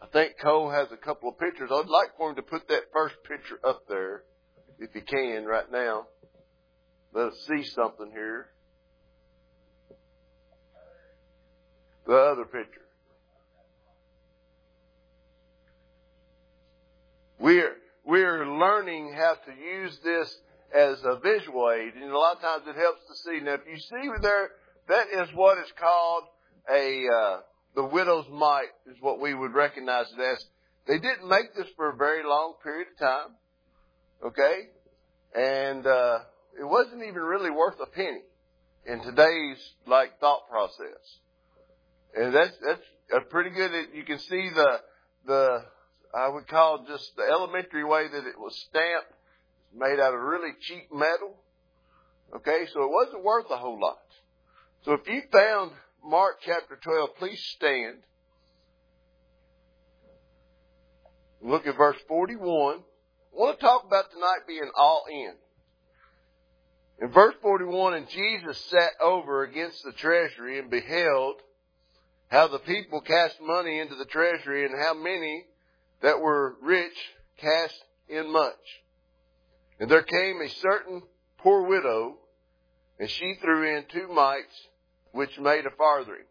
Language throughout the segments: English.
think Cole has a couple of pictures. I'd like for him to put that first picture up there, if he can, right now. Let us see something here. The other picture. We're learning how to use this as a visual aid, and a lot of times it helps to see. Now, if you see there, that is what is called the widow's mite, is what we would recognize it as. They didn't make this for a very long period of time, okay? And it wasn't even really worth a penny in today's thought process. And that's a pretty good. You can see the I would call just the elementary way that it was stamped, made out of really cheap metal. Okay, so it wasn't worth a whole lot. So if you found Mark chapter 12, please stand. Look at verse 41. I want to talk about tonight being all in. In verse 41, and Jesus sat over against the treasury and beheld how the people cast money into the treasury, and how many that were rich cast in much. And there came a certain poor widow, and she threw in 2 mites, which made a farthing.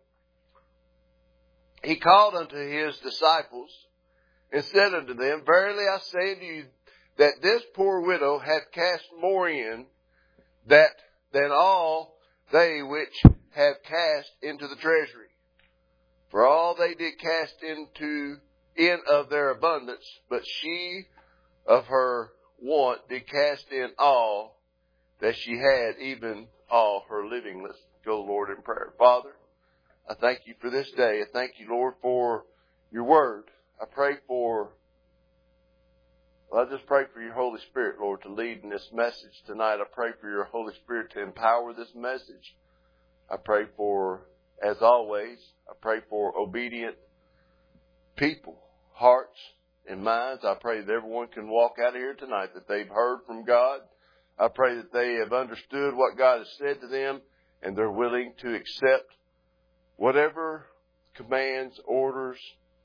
He called unto his disciples, and said unto them, Verily I say unto you, that this poor widow hath cast more in than all they which have cast into the treasury. For all they did cast in of their abundance, but she of her want did cast in all that she had, even all her living. Let's go, Lord, in prayer. Father, I thank you for this day. I thank you, Lord, for your word. I just pray for your Holy Spirit, Lord, to lead in this message tonight. I pray for your Holy Spirit to empower this message. I pray for, as always, I pray for obedient people, hearts and minds. I pray that everyone can walk out of here tonight, that they've heard from God. I pray that they have understood what God has said to them, and they're willing to accept whatever commands, orders,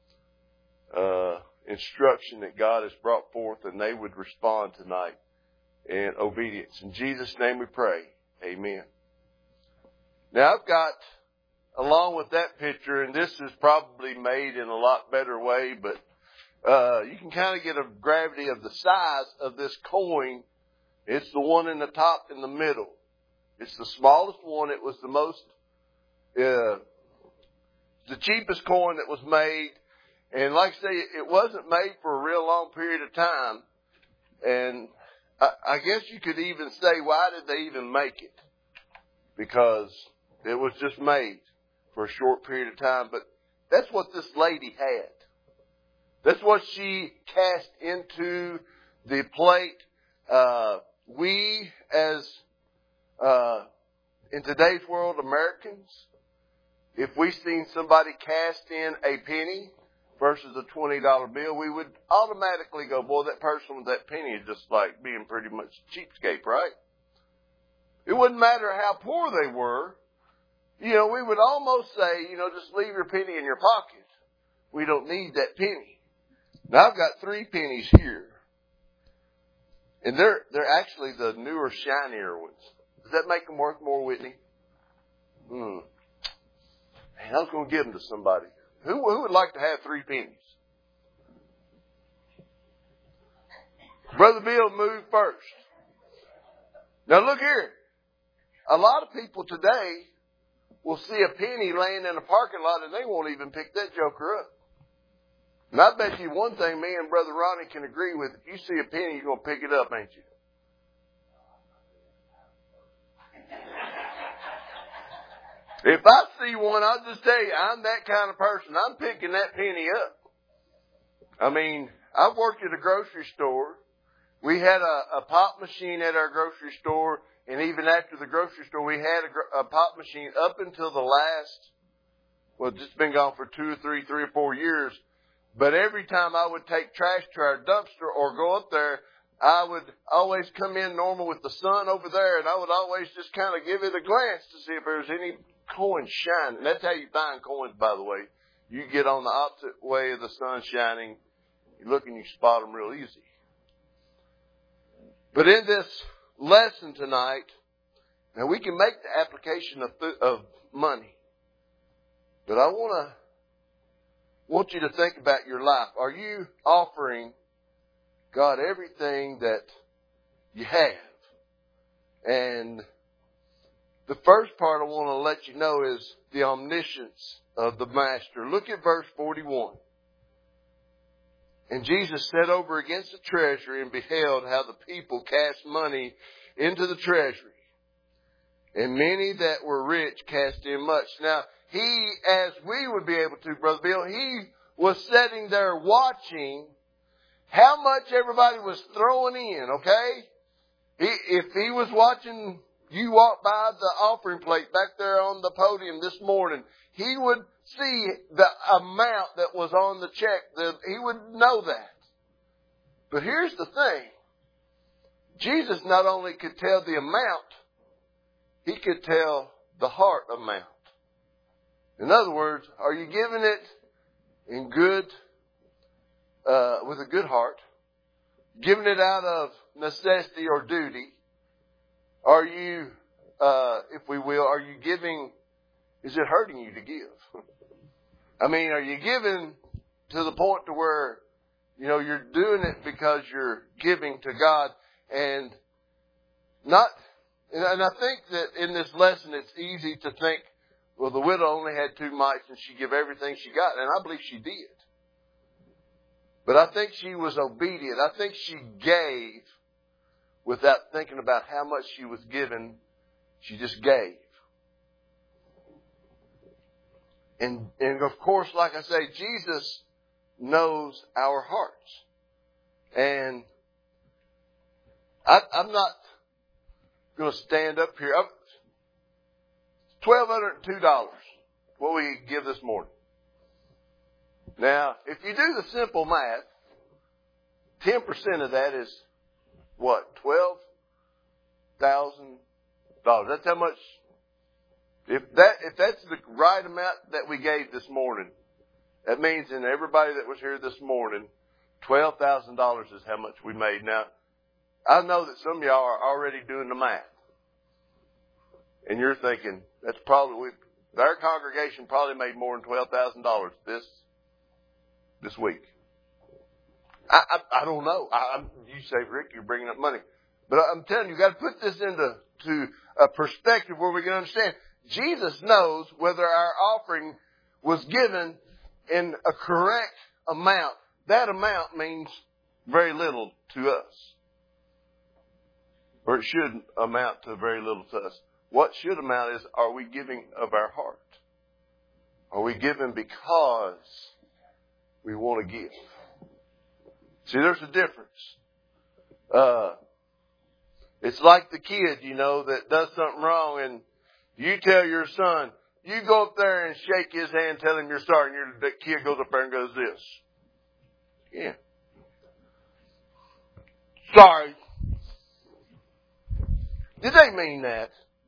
instruction that God has brought forth, and they would respond tonight in obedience. In Jesus' name we pray. Amen. Now I've got, along with that picture, and this is probably made in a lot better way, but you can kind of get a gravity of the size of this coin. It's the one in the top in the middle. It's the smallest one. It was the most, the cheapest coin that was made. And like I say, it wasn't made for a real long period of time. And I guess you could even say, why did they even make it? Because it was just made for a short period of time. But that's what this lady had. That's what she cast into the plate. We, as in today's world, Americans, if we seen somebody cast in a penny versus a $20 bill, we would automatically go, boy, that person with that penny is just like being pretty much cheapskate, right? It wouldn't matter how poor they were. We would almost say, just leave your penny in your pocket. We don't need that penny. Now I've got 3 pennies here. And they're actually the newer, shinier ones. Does that make them worth more, Whitney? Man, I was going to give them to somebody. Who would like to have 3 pennies? Brother Bill, move first. Now look here. A lot of people today will see a penny laying in a parking lot and they won't even pick that joker up. And I bet you one thing me and Brother Ronnie can agree with. If you see a penny, you're going to pick it up, ain't you? If I see one, I'll just tell you, I'm that kind of person. I'm picking that penny up. I mean, I've worked at a grocery store. We had a pop machine at our grocery store. And even after the grocery store, we had a pop machine up until the last, it's been gone for 2 or 3 or 4 years. But every time I would take trash to our dumpster or go up there, I would always come in normal with the sun over there. And I would always just kind of give it a glance to see if there was any coins shining. And that's how you find coins, by the way. You get on the opposite way of the sun shining, you look and you spot them real easy. But in this lesson tonight, now we can make the application of money. But I want you to think about your life. Are you offering God everything that you have? And the first part I want to let you know is the omniscience of the Master. Look at verse 41. And Jesus sat over against the treasury and beheld how the people cast money into the treasury. And many that were rich cast in much. Now, he, as we would be able to, Brother Bill, he was sitting there watching how much everybody was throwing in, okay? If he was watching you walk by the offering plate back there on the podium this morning, he would see the amount that was on the check. He would know that. But here's the thing. Jesus not only could tell the amount, he could tell the heart amount. In other words, are you giving it in good, with a good heart? Giving it out of necessity or duty? Are you, if we will, are you giving, is it hurting you to give? I mean, are you giving to the point to where, you're doing it because you're giving to God and not, and I think that in this lesson it's easy to think, well, the widow only had 2 mites and she gave everything she got. And I believe she did. But I think she was obedient. I think she gave without thinking about how much she was given. She just gave. And of course, like I say, Jesus knows our hearts. And I'm not going to stand up here. $1,202, what we give this morning. Now, if you do the simple math, 10% of that is what? $12,000. That's how much. If that's the right amount that we gave this morning, that means in everybody that was here this morning, $12,000 is how much we made. Now, I know that some of y'all are already doing the math. And you're thinking, that's probably, our congregation probably made more than $12,000 this week. I don't know. You say, Rick, you're bringing up money. But I'm telling you, you've got to put this into a perspective where we can understand. Jesus knows whether our offering was given in a correct amount. That amount means very little to us. Or it should amount to very little to us. What should amount is, are we giving of our heart? Are we giving because we want to give? See, there's a difference. It's like the kid, that does something wrong and you tell your son, you go up there and shake his hand, tell him you're sorry, and the kid goes up there and goes this. Yeah. Sorry. Did they mean that?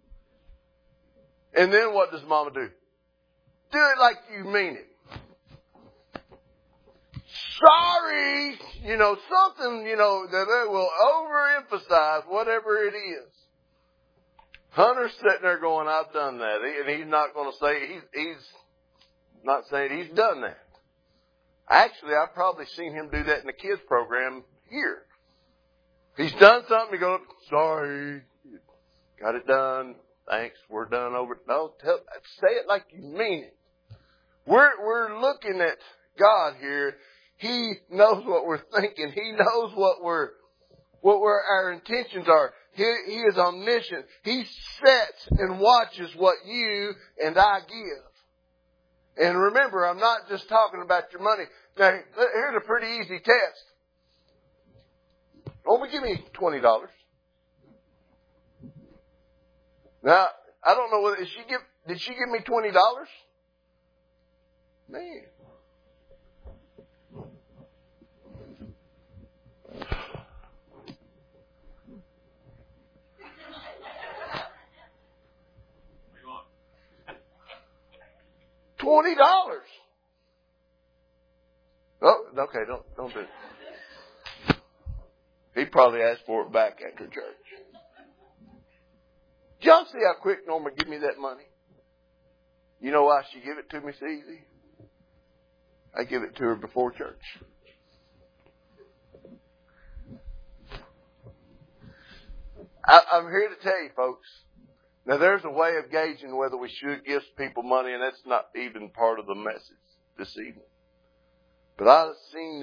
And then what does Mama do? Do it like you mean it. Sorry! Something, that they will overemphasize whatever it is. Hunter's sitting there going, I've done that. And he's not going to say, he's not saying he's done that. Actually, I've probably seen him do that in the kids program here. He's done something, he goes, sorry, got it done. Thanks, we're done over. No, say it like you mean it. We're looking at God here. He knows what we're thinking. He knows what our intentions are. He is omniscient. He sits and watches what you and I give. And remember, I'm not just talking about your money. Now, here's a pretty easy test. Only give me $20. Now, I don't know whether did she give me $20? Man. $20. Okay, don't do it. He probably asked for it back after church. Did y'all see how quick Norma give me that money? You know why she give it to me so easy? I give it to her before church. I'm here to tell you, folks. Now, there's a way of gauging whether we should give people money, and that's not even part of the message this evening. But I've seen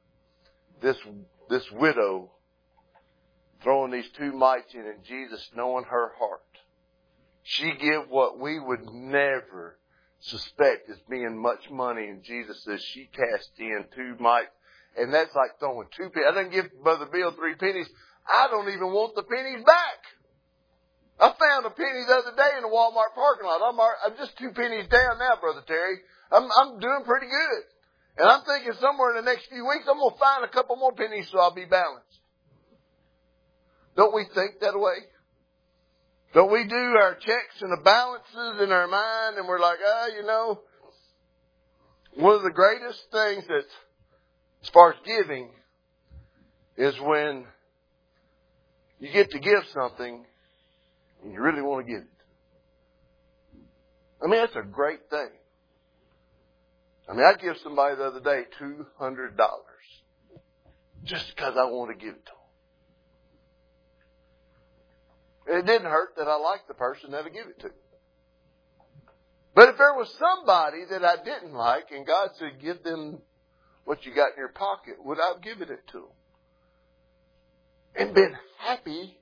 this widow throwing these 2 mites in, and Jesus knowing her heart. She give what we would never suspect as being much money, and Jesus says she cast in 2 mites, and that's like throwing 2 pennies. I didn't give Brother Bill 3 pennies. I don't even want the pennies back. I found a penny the other day in the Walmart parking lot. I'm just 2 pennies down now, Brother Terry. I'm doing pretty good. And I'm thinking somewhere in the next few weeks, I'm going to find a couple more pennies so I'll be balanced. Don't we think that way? Don't we do our checks and the balances in our mind and we're like, one of the greatest things that, as far as giving, is when you get to give something and you really want to give it. I mean, that's a great thing. I mean, I give somebody the other day $200 just because I want to give it to them. It didn't hurt that I liked the person that I give it to. But if there was somebody that I didn't like and God said, give them what you got in your pocket, would I have given it to them? And been happy,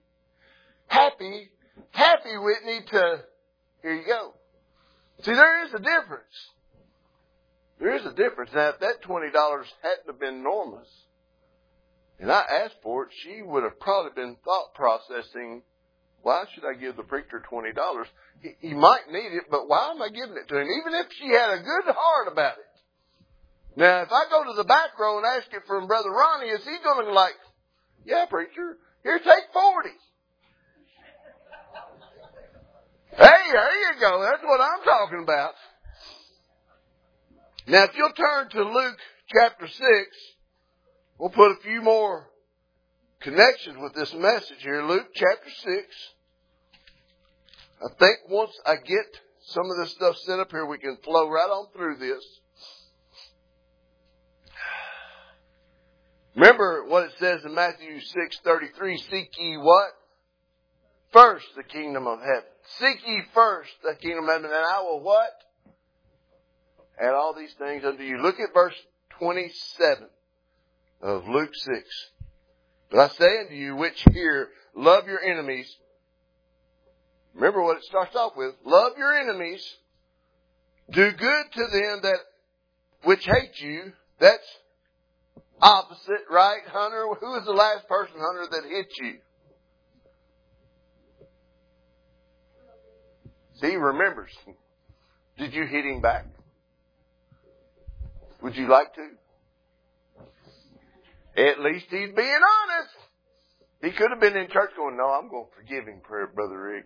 Whitney, to, here you go. See, there is a difference. There is a difference. Now, if that $20 hadn't have been Norma's, and I asked for it, she would have probably been thought processing, why should I give the preacher $20? He might need it, but why am I giving it to him? Even if she had a good heart about it. Now, if I go to the back row and ask it from Brother Ronnie, is he going to be like, yeah, preacher, here, take 40. Hey, there you go. That's what I'm talking about. Now, if you'll turn to Luke chapter 6, we'll put a few more connections with this message here. Luke chapter 6. I think once I get some of this stuff set up here, we can flow right on through this. Remember what it says in Matthew 6:33, seek ye what? First the kingdom of heaven. Seek ye first the kingdom of heaven, and I will what? Add all these things unto you. Look at verse 27 of Luke 6. But I say unto you, which hear, love your enemies. Remember what it starts off with. Love your enemies. Do good to them that which hate you. That's opposite, right, Hunter? Who was the last person, Hunter, that hit you? See, he remembers. Did you hit him back? Would you like to? At least he's being honest. He could have been in church going, no, I'm going to forgive him, Brother Rick.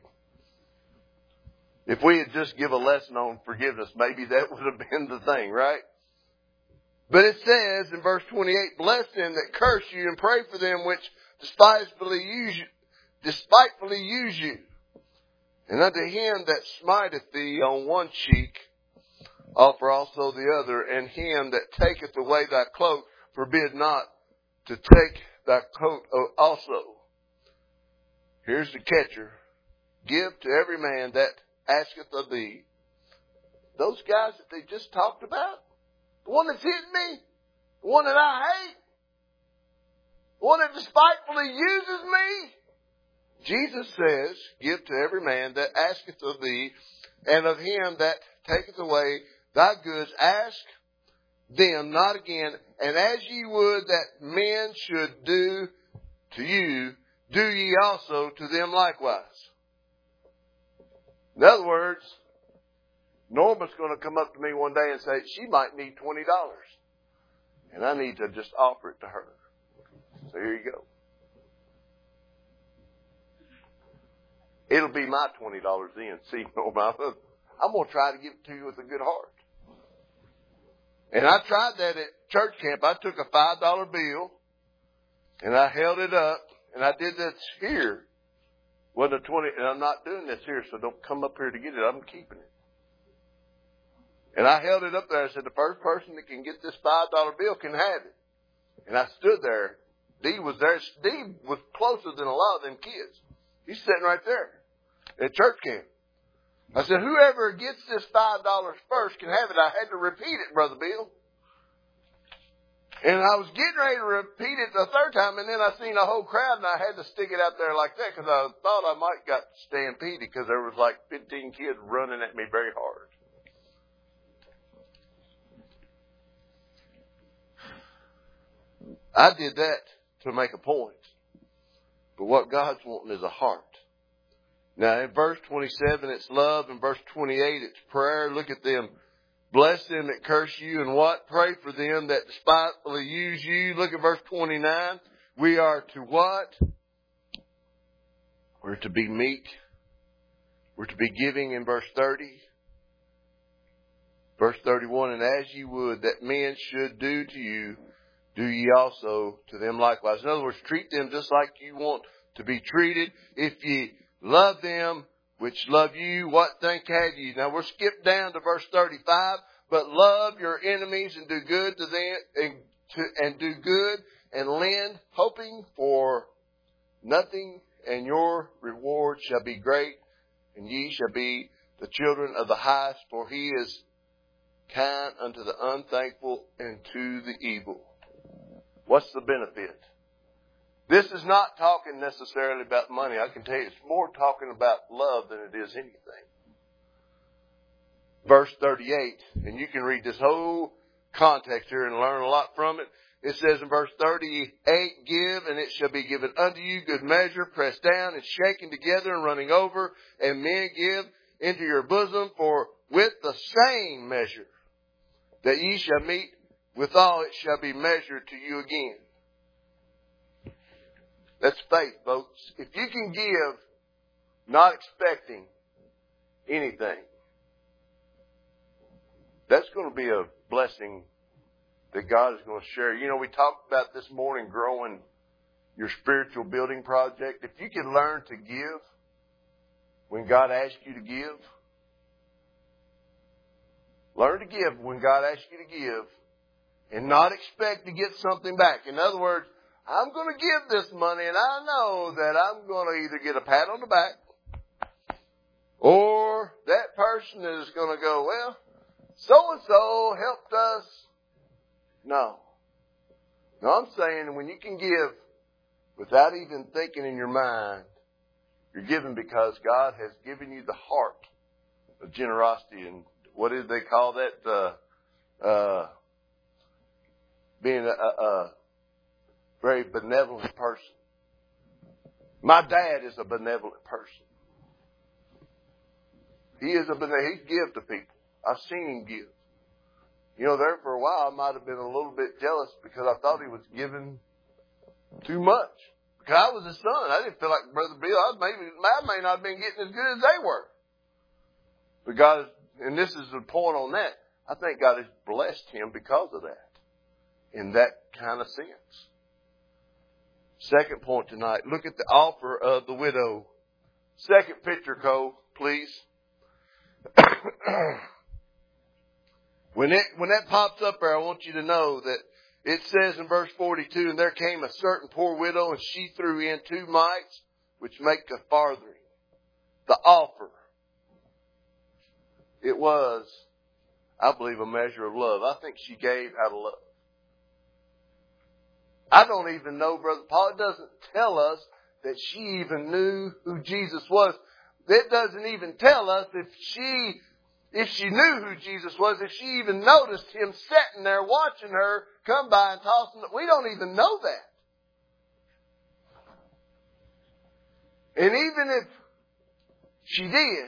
If we had just give a lesson on forgiveness, maybe that would have been the thing, right? But it says in verse 28, bless them that curse you and pray for them which despitefully use you. And unto him that smiteth thee on one cheek, offer also the other, and him that taketh away thy cloak, forbid not to take thy coat also. Here's the catcher. Give to every man that asketh of thee. Those guys that they just talked about, the one that's hitting me, the one that I hate, the one that despitefully uses me. Jesus says, give to every man that asketh of thee, and of him that taketh away thy goods, ask them not again. And as ye would that men should do to you, do ye also to them likewise. In other words, Norma's going to come up to me one day and say, she might need $20. And I need to just offer it to her. So here you go. It'll be my $20 then. See, Norma, I'm going to try to give it to you with a good heart. And I tried that at church camp. I took a $5 bill and I held it up, and I did this here. Wasn't a 20, and I'm not doing this here, so don't come up here to get it. I'm keeping it. And I held it up there. I said, the first person that can get this $5 bill can have it. And I stood there. Dee was there. Dee was closer than a lot of them kids. He's sitting right there at church camp. I said, whoever gets this $5 first can have it. I had to repeat it, Brother Bill. And I was getting ready to repeat it the third time, and then I seen a whole crowd, and I had to stick it out there like that because I thought I might got stampeded because there was like 15 kids running at me very hard. I did that to make a point. But what God's wanting is a heart. Now, in verse 27, it's love. In verse 28, it's prayer. Look at them. Bless them that curse you, and what? Pray for them that despitefully use you. Look at verse 29. We are to what? We're to be meek. We're to be giving in verse 30. Verse 31, and as ye would that men should do to you, do ye also to them likewise. In other words, treat them just like you want to be treated. If ye love them which love you, what thank have you? Now we're skipped down to verse 35. But love your enemies and do good to them, and do good and lend, hoping for nothing, and your reward shall be great, and ye shall be the children of the highest, for he is kind unto the unthankful and to the evil. What's the benefit? This is not talking necessarily about money. I can tell you it's more talking about love than it is anything. Verse 38, and you can read this whole context here and learn a lot from it. It says in verse 38, give, and it shall be given unto you, good measure, pressed down and shaken together and running over, and men give into your bosom, for with the same measure that ye shall meet withal, it shall be measured to you again. That's faith, folks. If you can give not expecting anything, that's going to be a blessing that God is going to share. You know, we talked about this morning growing your spiritual building project. If you can learn to give when God asks you to give, learn to give when God asks you to give and not expect to get something back. In other words, I'm going to give this money and I know that I'm going to either get a pat on the back or that person is going to go, well, so-and-so helped us. No. No, I'm saying when you can give without even thinking in your mind, you're giving because God has given you the heart of generosity. And what did they call that? Being a very benevolent person. My dad is a benevolent person. He gives to people. I've seen him give. You know, there for a while I might have been a little bit jealous because I thought he was giving too much. Because I was his son. I didn't feel like Brother Bill. I may not have been getting as good as they were. But God, and this is the point on that, I think God has blessed him because of that. In that kind of sense. Second point tonight. Look at the offer of the widow. Second picture, Cole, please. When that pops up there, I want you to know that it says in verse 42, and there came a certain poor widow, and she threw in 2 mites, which make a farthing. The offer. It was, I believe, a measure of love. I think she gave out of love. I don't even know, Brother Paul, it doesn't tell us that she even knew who Jesus was. It doesn't even tell us if she knew who Jesus was, if she even noticed him sitting there watching her come by and tossing it. We don't even know that. And even if she did,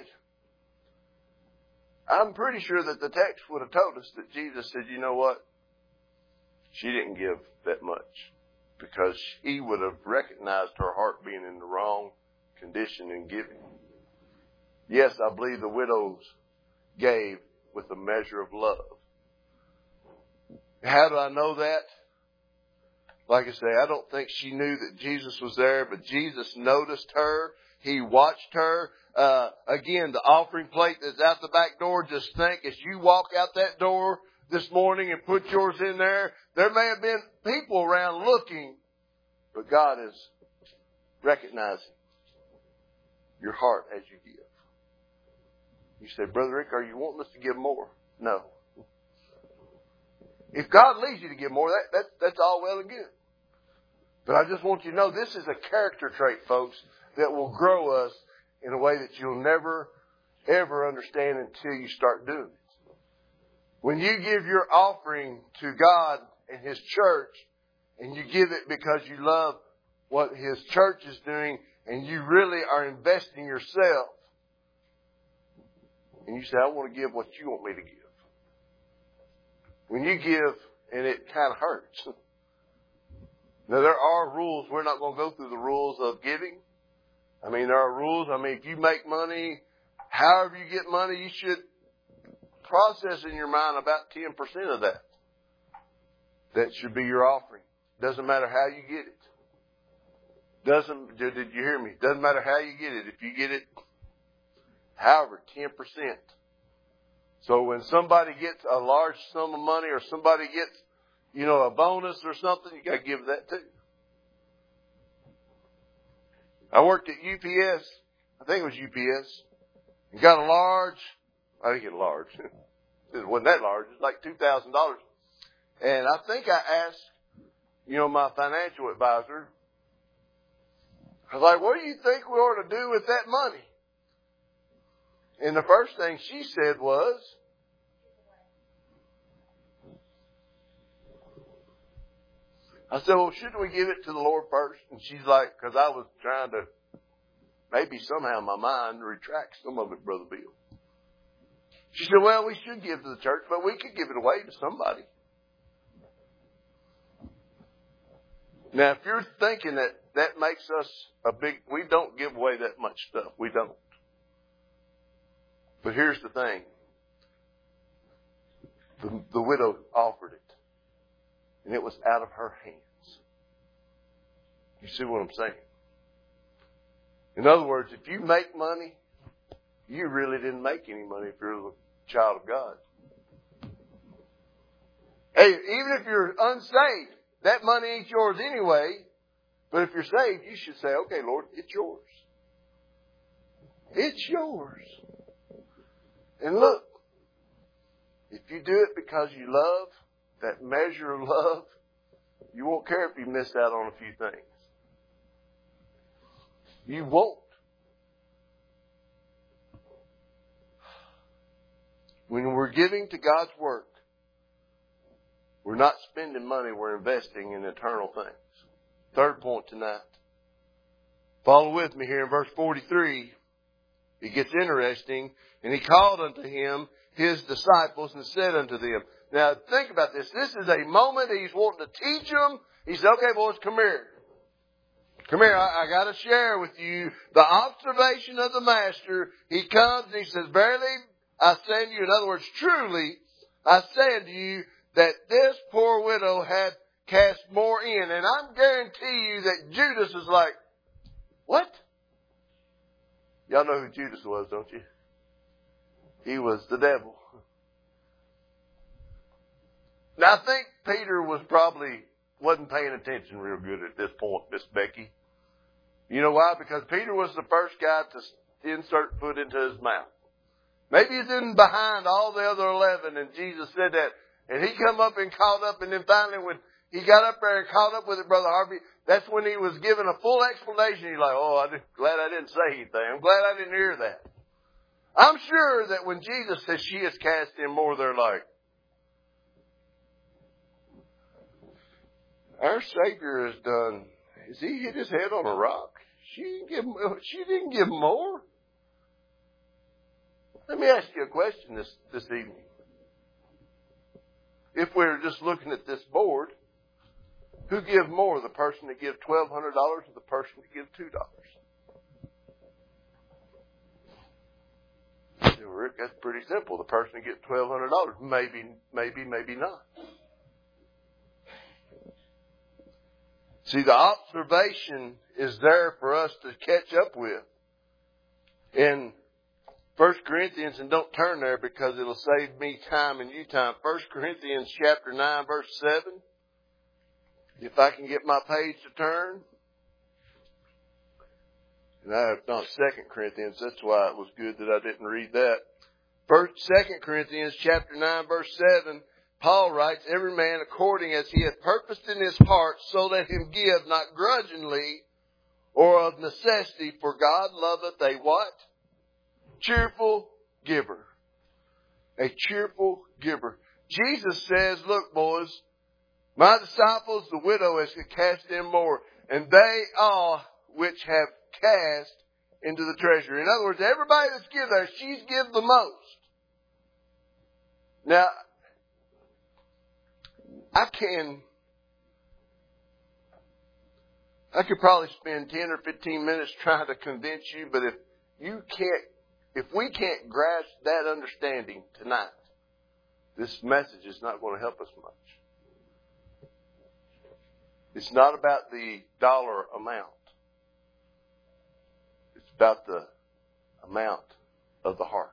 I'm pretty sure that the text would have told us that Jesus said, you know what? She didn't give that much because he would have recognized her heart being in the wrong condition in giving. Yes, I believe the widows gave with a measure of love. How do I know that? Like I say, I don't think she knew that Jesus was there, but Jesus noticed her. He watched her. Again, the offering plate that's out the back door, just think as you walk out that door this morning and put yours in there, there may have been people around looking, but God is recognizing your heart as you give. You say, Brother Rick, are you wanting us to give more? No. If God leads you to give more, that's all well and good. But I just want you to know this is a character trait, folks, that will grow us in a way that you'll never, ever understand until you start doing it. When you give your offering to God and His church, and you give it because you love what His church is doing, and you really are investing yourself, and you say, I want to give what you want me to give. When you give, and it kind of hurts. Now, there are rules. We're not going to go through the rules of giving. I mean, there are rules. I mean, if you make money, however you get money, you should process in your mind about 10% of that. That should be your offering. Doesn't matter how you get it. Did you hear me? Doesn't matter how you get it. If you get it, however, 10%. So when somebody gets a large sum of money or somebody gets, a bonus or something, you got to give that too. I worked at UPS. I think it was UPS. And got a large, I didn't get a large. It wasn't that large. It was like $2,000. And I think I asked, my financial advisor, I was like, what do you think we ought to do with that money? And the first thing she said was, I said, well, shouldn't we give it to the Lord first? And she's like, because I was trying to maybe somehow in my mind retract some of it, Brother Bill. She said, well, we should give to the church, but we could give it away to somebody. Now, if you're thinking that makes us we don't give away that much stuff. We don't. But here's the thing. The widow offered it. And it was out of her hands. You see what I'm saying? In other words, if you make money, you really didn't make any money if you're a child of God. Hey, even if you're unsaved, that money ain't yours anyway. But if you're saved, you should say, okay, Lord, it's yours. It's yours. And look, if you do it because you love, that measure of love, you won't care if you miss out on a few things. You won't. When we're giving to God's work, we're not spending money, we're investing in eternal things. Third point tonight. Follow with me here in verse 43. It gets interesting. And he called unto him his disciples and said unto them. Now think about this. This is a moment he's wanting to teach them. He said, okay, boys, come here. Come here. I got to share with you the observation of the master. He comes and he says, verily, I say unto you, in other words, truly, I say unto you that this poor widow had cast more in. And I guarantee you that Judas is like, what? Y'all know who Judas was, don't you? He was the devil. Now, I think Peter wasn't paying attention real good at this point, Miss Becky. You know why? Because Peter was the first guy to insert foot into his mouth. Maybe he's in behind all the other 11, and Jesus said that. And he come up and caught up, and then finally when he got up there and caught up with it, Brother Harvey, that's when he was given a full explanation. He's like, I'm glad I didn't say anything. I'm glad I didn't hear that. I'm sure that when Jesus says she has cast in more, they're like, our Savior has he hit his head on a rock? She didn't give more. Let me ask you a question this evening. If we're just looking at this board, who gives more, the person that gives $1,200 or the person that gives $2? Rick, that's pretty simple. The person that gets $1,200, maybe not. See, the observation is there for us to catch up with. In 1 Corinthians, and don't turn there because it'll save me time and you time. 1 Corinthians chapter 9, verse 7. If I can get my page to turn. And I have not 2 Corinthians. That's why it was good that I didn't read that. 2 Corinthians chapter 9, verse 7. Paul writes, every man according as he hath purposed in his heart, so let him give, not grudgingly or of necessity, for God loveth a what? Cheerful giver. A cheerful giver. Jesus says, look, boys, my disciples, the widow, has cast in more, and they all which have cast into the treasury. In other words, everybody that's give there, she's give the most. Now, I could probably spend 10 or 15 minutes trying to convince you, but if we can't grasp that understanding tonight, this message is not going to help us much. It's not about the dollar amount. It's about the amount of the heart.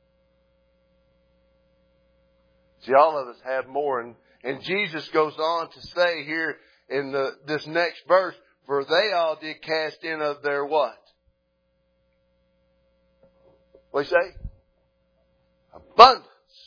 See, all of us have more, and Jesus goes on to say here in this next verse, for they all did cast in of their what? What do you say? Abundance.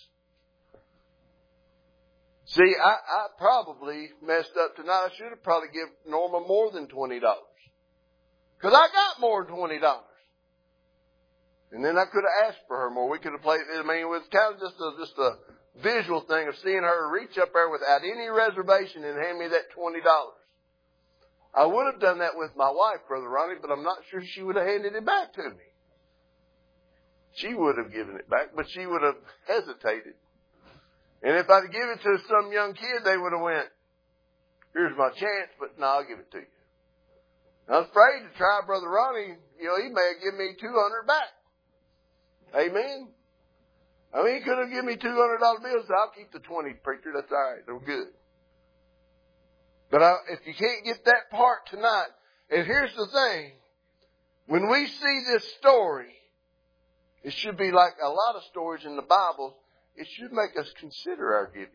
See, I probably messed up tonight. I should have probably given Norma more than $20. Because I got more than $20. And then I could have asked for her more. We could have played, I mean, it was kind of just a visual thing of seeing her reach up there without any reservation and hand me that $20. I would have done that with my wife, Brother Ronnie, but I'm not sure she would have handed it back to me. She would have given it back, but she would have hesitated. And if I'd given it to some young kid, they would have went, here's my chance, but no, I'll give it to you. I was afraid to try Brother Ronnie. You know, he may have given me $200 back. Amen. I mean, he could have given me $200 bills. So I'll keep the 20, preacher. That's all right. They're good. But if you can't get that part tonight, and here's the thing. When we see this story, it should be like a lot of stories in the Bible. It should make us consider our giving.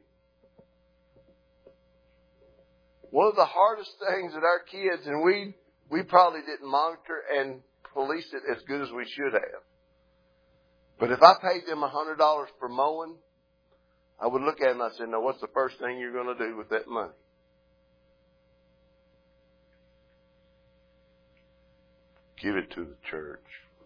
One of the hardest things that our kids, and we probably didn't monitor and police it as good as we should have. But if I paid them $100 for mowing, I would look at them and I'd say, now what's the first thing you're going to do with that money? Give it to the church.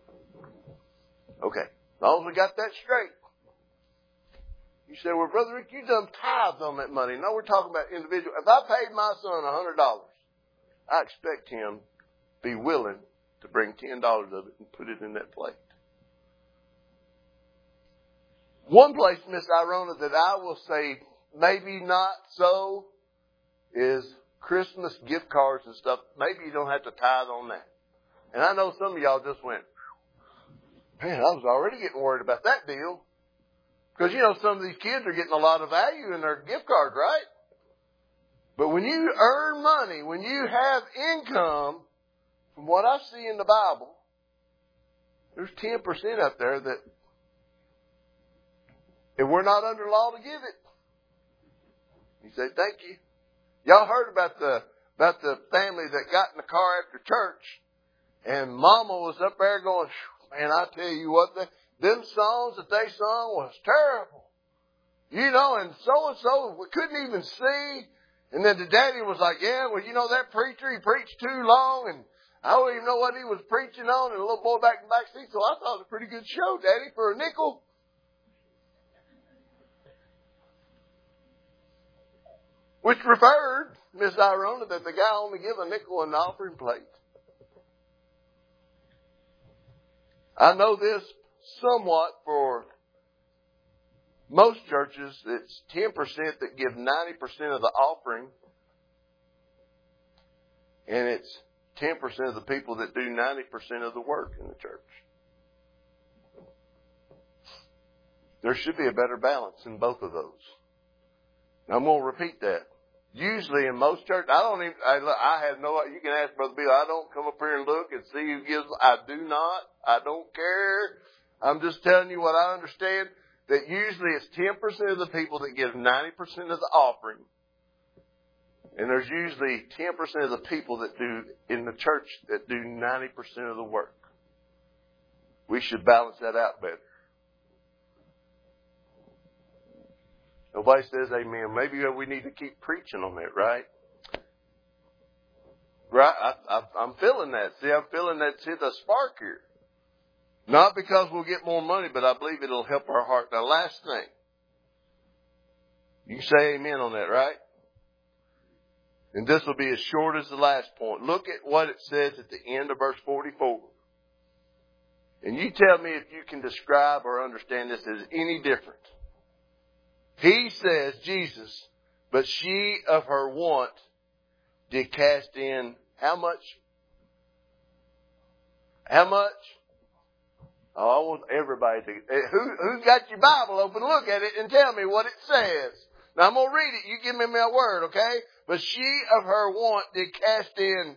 Okay. As long as we got that straight. You say, well, Brother Rick, you done tithes on that money. No, we're talking about individual. If I paid my son $100, I expect him to be willing to bring $10 of it and put it in that plate. One place, Miss Irona, that I will say maybe not so is Christmas gift cards and stuff. Maybe you don't have to tithe on that. And I know some of y'all just went, man, I was already getting worried about that deal. Because, you know, some of these kids are getting a lot of value in their gift cards, right? But when you earn money, when you have income, from what I see in the Bible, there's 10% up there that if we're not under law to give it. You say, thank you. Y'all heard about the family that got in the car after church, and Mama was up there going, man, I tell you what, them songs that they sung was terrible. You know, and so we couldn't even see. And then the daddy was like, yeah, well, you know, that preacher, he preached too long, and I don't even know what he was preaching on, and the little boy back in the back seat, so I thought it was a pretty good show, Daddy, for a nickel. Which referred, Miss Irona, that the guy only give a nickel in the offering plate. I know this somewhat for most churches. It's 10% that give 90% of the offering. And it's 10% of the people that do 90% of the work in the church. There should be a better balance in both of those. Now, I'm going to repeat that. Usually in most churches, I have no, you can ask Brother Bill, I don't come up here and look and see who gives, I do not, I don't care. I'm just telling you what I understand, that usually it's 10% of the people that give 90% of the offering. And there's usually 10% of the people that do, in the church, that do 90% of the work. We should balance that out better. Nobody says amen. Maybe we need to keep preaching on it, right? Right? I'm feeling that. See, I'm feeling that. See the spark here. Not because we'll get more money, but I believe it'll help our heart. Now, last thing. You can say amen on that, right? And this will be as short as the last point. Look at what it says at the end of verse 44. And you tell me if you can describe or understand this as any different. He says, Jesus, but she of her want did cast in how much? How much? Oh, I want everybody to... Who's got your Bible open? Look at it and tell me what it says. Now I'm going to read it. You give me my word, okay? But she of her want did cast in...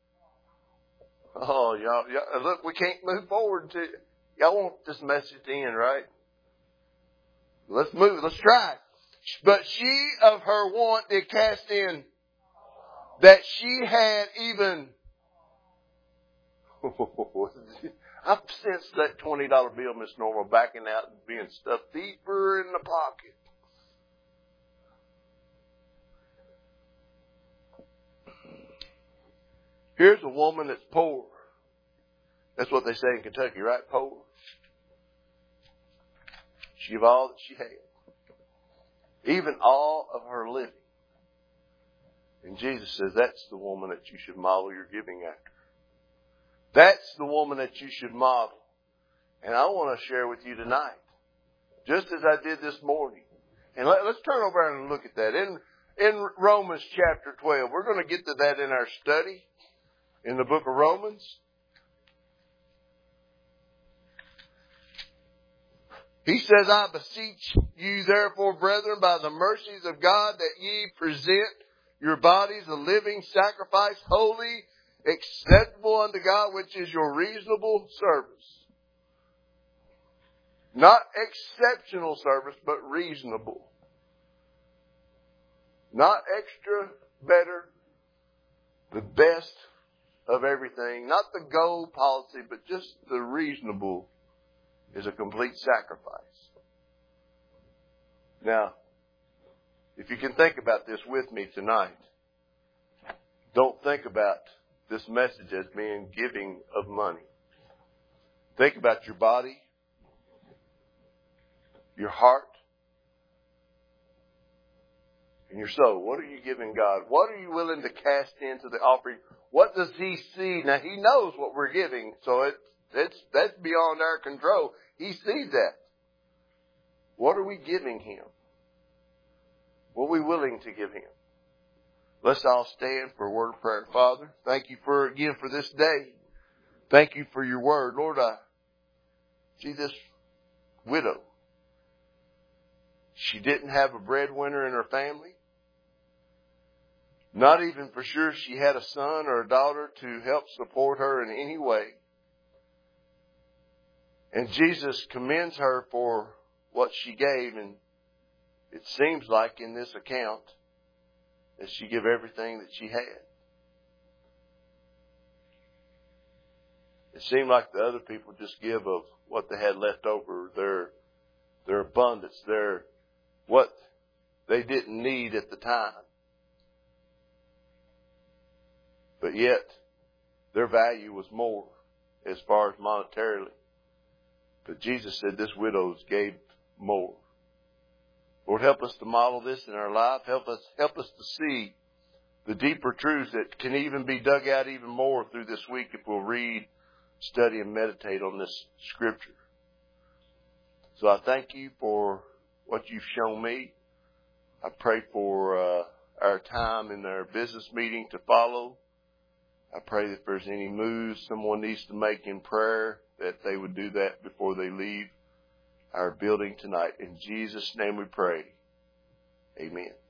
Oh, y'all, look, we can't move forward to... Y'all want this message to end, right? Let's move. Let's try it. But she of her want did cast in that she had even... I sensed that $20 bill, Miss Norma, backing out and being stuffed deeper in the pocket. Here's a woman that's poor. That's what they say in Kentucky, right? Poor. She gave all that she had. Even all of her living. And Jesus says that's the woman that you should model your giving after. That's the woman that you should model. And I want to share with you tonight, just as I did this morning. And let's turn over and look at that. In Romans chapter 12, we're going to get to that in our study in the book of Romans. He says, I beseech you therefore, brethren, by the mercies of God, that ye present your bodies a living sacrifice, holy, acceptable unto God, which is your reasonable service. Not exceptional service, but reasonable. Not extra, better, the best of everything. Not the goal policy, but just the reasonable is a complete sacrifice. Now, if you can think about this with me tonight, don't think about this message as being giving of money. Think about your body, your heart, and your soul. What are you giving God? What are you willing to cast into the offering? What does He see? Now, He knows what we're giving, so that's beyond our control. He sees that. What are we giving Him? What are we willing to give Him? Let's all stand for a word of prayer. Father, thank you for this day. Thank you for your word. Lord, I see this widow. She didn't have a breadwinner in her family. Not even for sure she had a son or a daughter to help support her in any way. And Jesus commends her for what she gave. And it seems like in this account that she gave everything that she had. It seemed like the other people just give of what they had left over, their abundance, what they didn't need at the time. But yet, their value was more as far as monetarily. But Jesus said this widow gave more. Lord, help us to model this in our life. Help us to see the deeper truths that can even be dug out even more through this week if we'll read, study, and meditate on this scripture. So I thank you for what you've shown me. I pray for our time in our business meeting to follow. I pray that if there's any moves someone needs to make in prayer, that they would do that before they leave our building tonight. In Jesus' name we pray. Amen.